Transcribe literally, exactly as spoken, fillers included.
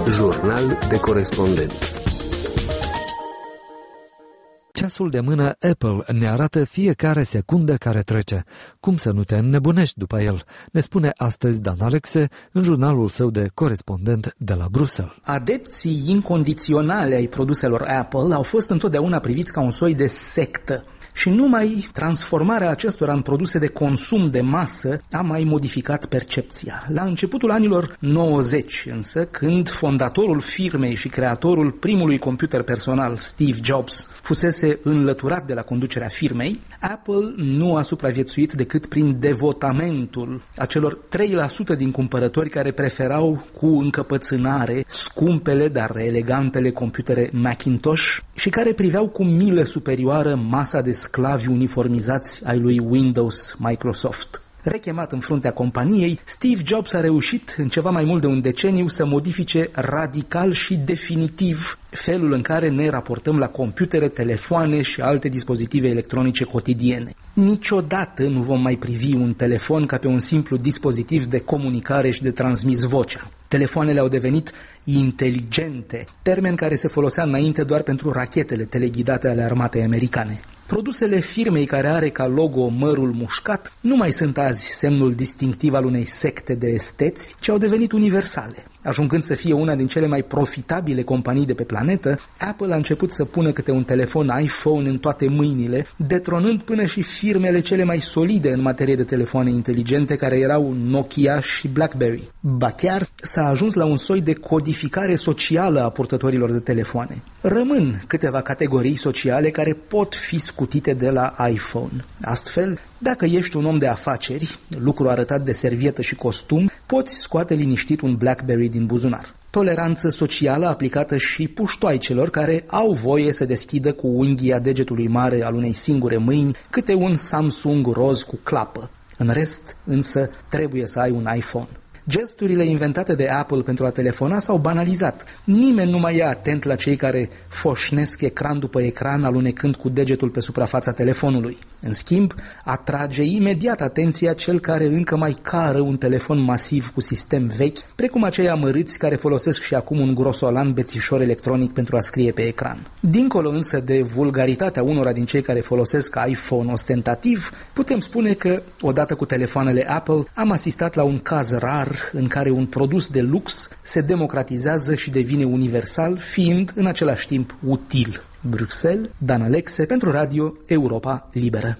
Jurnal de corespondent. Ceasul de mână Apple ne arată fiecare secundă care trece. Cum să nu te înnebunești după el? Ne spune astăzi Dan Alexe în jurnalul său de corespondent de la Bruxelles. Adepții incondiționale ai produselor Apple au fost întotdeauna priviți ca un soi de sectă. Și numai transformarea acestora în produse de consum de masă a mai modificat percepția. La începutul anilor nouăzeci însă, când fondatorul firmei și creatorul primului computer personal, Steve Jobs, fusese înlăturat de la conducerea firmei, Apple nu a supraviețuit decât prin devotamentul acelor trei la sută din cumpărători care preferau cu încăpățânare scumpele, dar elegantele computere Macintosh și care priveau cu milă superioară masa de sclavi uniformizați ai lui Windows Microsoft. Rechemat în fruntea companiei, Steve Jobs a reușit în ceva mai mult de un deceniu să modifice radical și definitiv felul în care ne raportăm la computere, telefoane și alte dispozitive electronice cotidiene. Niciodată nu vom mai privi un telefon ca pe un simplu dispozitiv de comunicare și de transmis vocea. Telefoanele au devenit inteligente, termen care se folosea înainte doar pentru rachetele teleghidate ale armatei americane. Produsele firmei care are ca logo mărul mușcat nu mai sunt azi semnul distinctiv al unei secte de esteți, ci au devenit universale. Ajungând să fie una din cele mai profitabile companii de pe planetă, Apple a început să pună câte un telefon iPhone în toate mâinile, detronând până și firmele cele mai solide în materie de telefoane inteligente, care erau Nokia și BlackBerry. Ba chiar s-a ajuns la un soi de codificare socială a purtătorilor de telefoane. Rămân câteva categorii sociale care pot fi scutite de la iPhone. Astfel, dacă ești un om de afaceri, lucru arătat de servietă și costum, poți scoate liniștit un BlackBerry din buzunar. Toleranță socială aplicată și puștoaicelor care au voie să deschidă cu unghia degetului mare al unei singure mâini câte un Samsung roz cu clapă. În rest, însă, trebuie să ai un iPhone. Gesturile inventate de Apple pentru a telefona s-au banalizat. Nimeni nu mai e atent la cei care foșnesc ecran după ecran alunecând cu degetul pe suprafața telefonului. În schimb, atrage imediat atenția cel care încă mai cară un telefon masiv cu sistem vechi, precum acei amărâți care folosesc și acum un grosolan bețișor electronic pentru a scrie pe ecran. Dincolo însă de vulgaritatea unora din cei care folosesc iPhone ostentativ, putem spune că, odată cu telefoanele Apple, am asistat la un caz rar în care un produs de lux se democratizează și devine universal, fiind în același timp util. Bruxelles, Dan Alexe pentru Radio Europa Liberă.